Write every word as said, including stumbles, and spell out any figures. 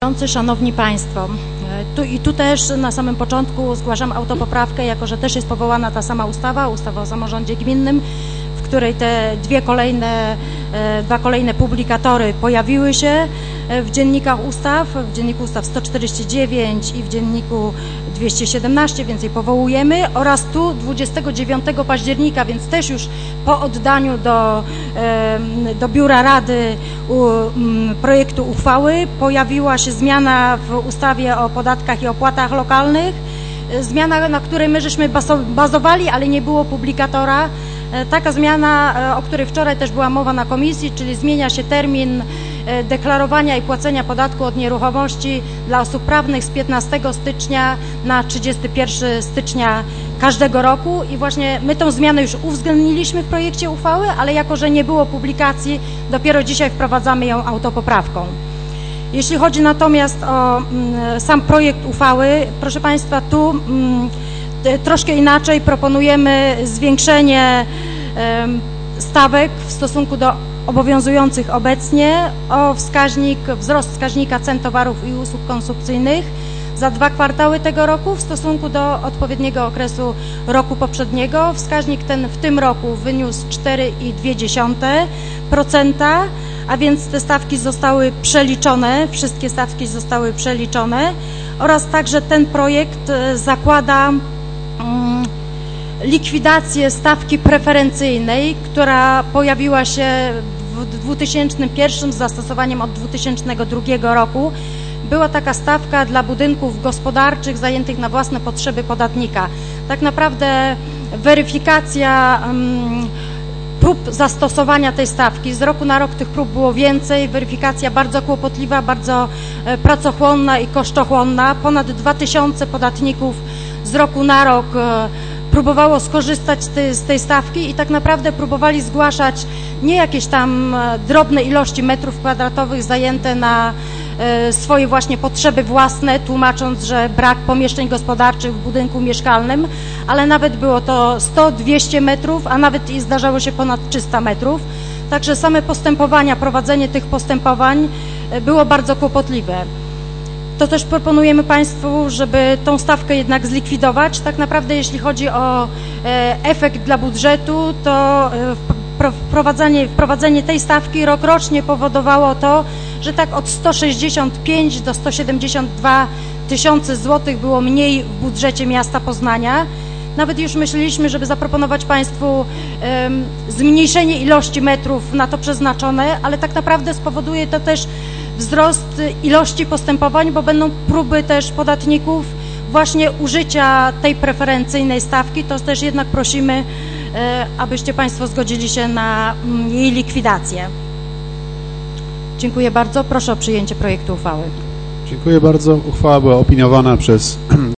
Szanowni Państwo, tu i tu też na samym początku zgłaszam autopoprawkę, jako że też jest powołana ta sama ustawa, ustawa o samorządzie gminnym, w której te dwie kolejne, dwa kolejne publikatory pojawiły się w dziennikach ustaw, w dzienniku ustaw sto czterdzieści dziewięć i w dzienniku dwieście siedemnaście, więc je powołujemy, oraz tu dwudziestego dziewiątego października, więc też już po oddaniu do, do Biura Rady projektu uchwały pojawiła się zmiana w ustawie o podatkach i opłatach lokalnych, zmiana, na której my żeśmy bazowali, ale nie było publikatora. Taka zmiana, o której wczoraj też była mowa na komisji, czyli zmienia się termin deklarowania i płacenia podatku od nieruchomości dla osób prawnych z piętnastego stycznia na trzydziestego pierwszego stycznia każdego roku i właśnie my tą zmianę już uwzględniliśmy w projekcie uchwały, ale jako że nie było publikacji, dopiero dzisiaj wprowadzamy ją autopoprawką. Jeśli chodzi natomiast o mm, sam projekt uchwały, proszę Państwa, tu mm, troszkę inaczej proponujemy zwiększenie y, stawek w stosunku do obowiązujących obecnie o wskaźnik, wzrost wskaźnika cen towarów i usług konsumpcyjnych za dwa kwartały tego roku w stosunku do odpowiedniego okresu roku poprzedniego. Wskaźnik ten w tym roku wyniósł cztery i dwie dziesiąte procent, a więc te stawki zostały przeliczone, wszystkie stawki zostały przeliczone oraz także ten projekt zakłada um, likwidację stawki preferencyjnej, która pojawiła się w dwa tysiące pierwszym z zastosowaniem od dwa tysiące drugiego roku. Była taka stawka dla budynków gospodarczych zajętych na własne potrzeby podatnika. Tak naprawdę weryfikacja um, prób zastosowania tej stawki, z roku na rok tych prób było więcej, weryfikacja bardzo kłopotliwa, bardzo e, pracochłonna i kosztochłonna. Ponad dwa tysiące podatników z roku na rok e, próbowało skorzystać ty, z tej stawki i tak naprawdę próbowali zgłaszać nie jakieś tam drobne ilości metrów kwadratowych zajęte na e, swoje właśnie potrzeby własne, tłumacząc, że brak pomieszczeń gospodarczych w budynku mieszkalnym, ale nawet było to sto dwieście metrów, a nawet i zdarzało się ponad trzysta metrów. Także same postępowania, prowadzenie tych postępowań było bardzo kłopotliwe. To też proponujemy Państwu, żeby tą stawkę jednak zlikwidować. Tak naprawdę jeśli chodzi o efekt dla budżetu, to wprowadzenie, wprowadzenie tej stawki rokrocznie powodowało to, że tak od sto sześćdziesiąt pięć do stu siedemdziesięciu dwóch tysięcy złotych było mniej w budżecie miasta Poznania. Nawet już myśleliśmy, żeby zaproponować Państwu um, zmniejszenie ilości metrów na to przeznaczone, ale tak naprawdę spowoduje to też wzrost ilości postępowań, bo będą próby też podatników właśnie użycia tej preferencyjnej stawki. To też jednak prosimy, e, abyście Państwo zgodzili się na m, jej likwidację. Dziękuję bardzo. Proszę o przyjęcie projektu uchwały. Dziękuję bardzo. Uchwała była opiniowana przez